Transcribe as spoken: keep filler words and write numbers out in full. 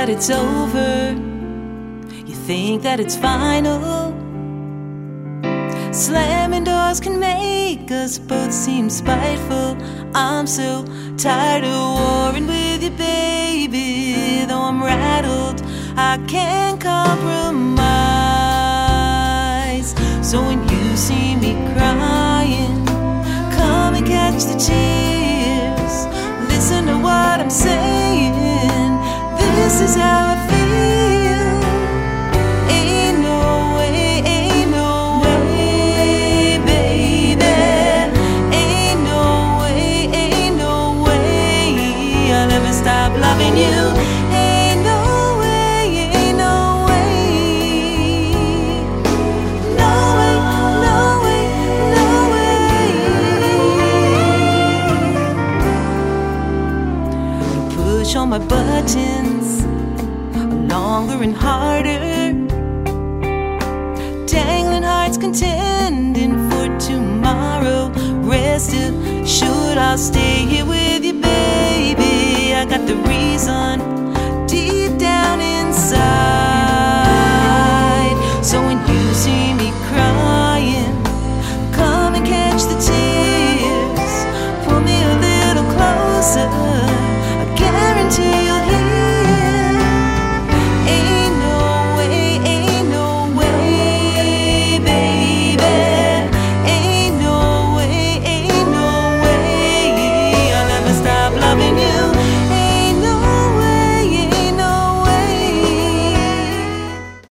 that it's over, you think that it's final. Slamming doors can make us both seem spiteful. I'm so tired of warring with you, baby. Though I'm rattled, I can't compromise. So when you see me crying, come and catch the tears. Listen to what I'm saying. This is how I feel. Ain't no way, ain't no way, baby. Ain't no way, ain't no way I'll ever stop loving you. Ain't no way, ain't no way. No way, no way, no way. You push all my buttons longer and harder, dangling hearts contending for tomorrow. Rest assured I'll stay here with you, baby. I got the reason deep down inside. So when you see